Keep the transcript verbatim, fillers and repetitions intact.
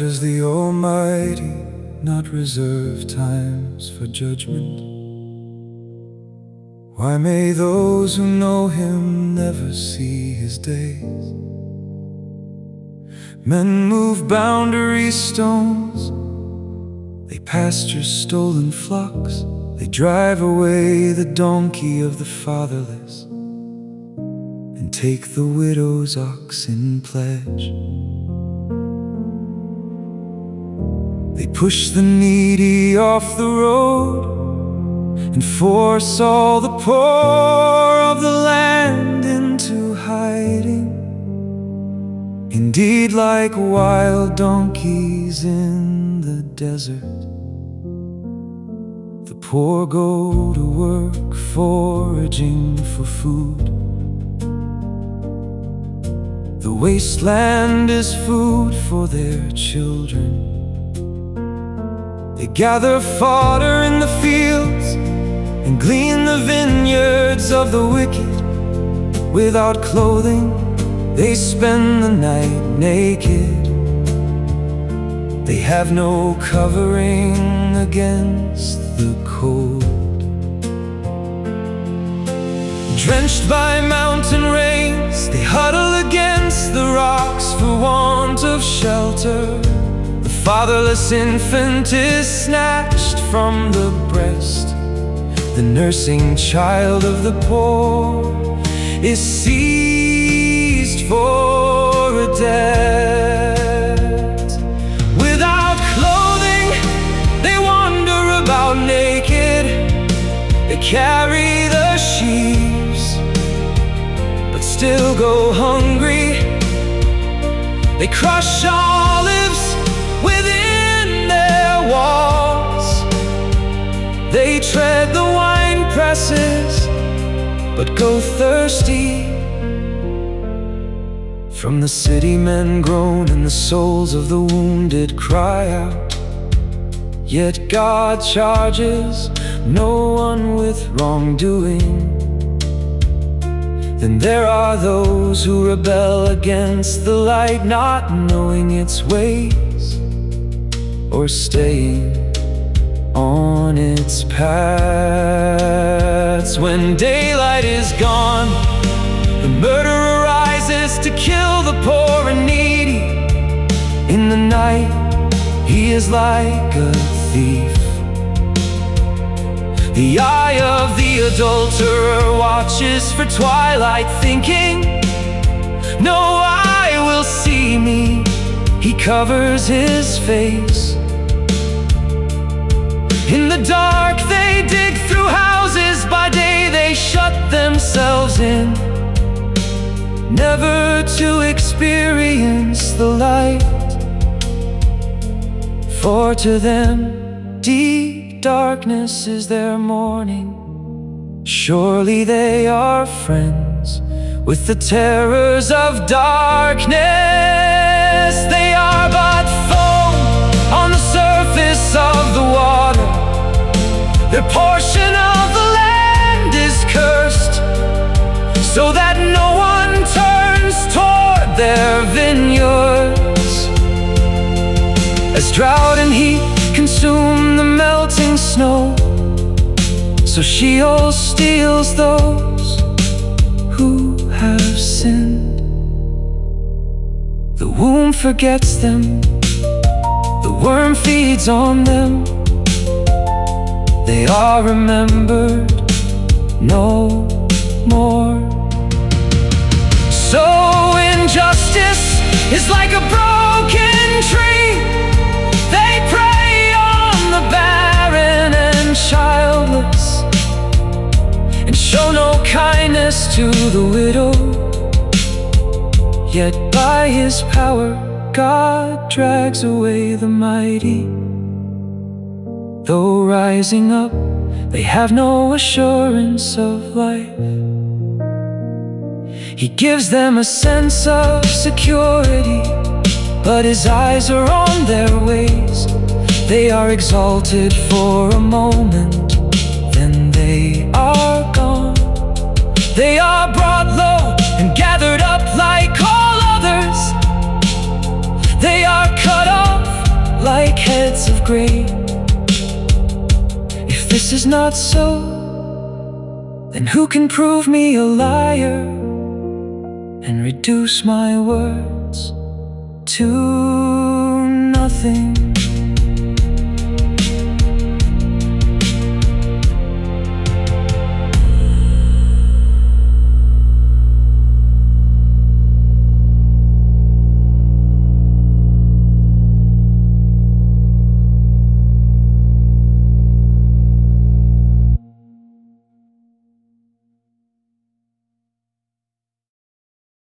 does the Almighty not reserve times for judgment? Why may those who know Him never see His days? Men move boundary stones, they pasture stolen flocks, they drive away the donkey of the fatherless, and take the widow's ox in pledge. They push the needy off the road and force all the poor of the land into hiding. Indeed, like wild donkeys in the desert, the poor go to work foraging for food. The wasteland is food for their children. They gather fodder in the fields and glean the vineyards of the wicked. Without clothing, they spend the night naked. They have no covering against the cold. Drenched by mountain rains, they huddle against the rocks for want of shelter. The fatherless infant is snatched from the breast. The nursing child of the poor is seized for a debt. Without clothing, they wander about naked. They carry the sheaves, but still go hungry. They crush olives within their walls. They tread the wine presses, but go thirsty. From the city men groan, and the souls of the wounded cry out. Yet God charges no one with wrongdoing. Then there are those who rebel against the light, not knowing its ways or staying on its paths. When daylight is gone, the murderer rises to kill the poor and needy. In the night, he is like a thief. The eye of the adulterer watches for twilight, thinking, no eye will see me. He covers his face. In the dark they dig through houses, by day they shut themselves in, never to experience the light. For to them deep darkness is their morning. Surely they are friends with the terrors of darkness. They are but foam on the surface of the water. Their portion of the land is cursed, so that no one turns toward their vineyards. As drought and heat consume the melting snow, so Sheol steals those who have sinned. The womb forgets them, the worm feeds on them. They are remembered no more. So injustice is like a broken tree. They prey on the barren and childless, and show no kindness to the widow. Yet by His power God drags away the mighty. Though rising up, they have no assurance of life. He gives them a sense of security, but His eyes are on their ways. They are exalted for a moment, then they are gone. They are brought low and gathered up like all others. They are cut off great. If this is not so, then who can prove me a liar and reduce my words to nothing?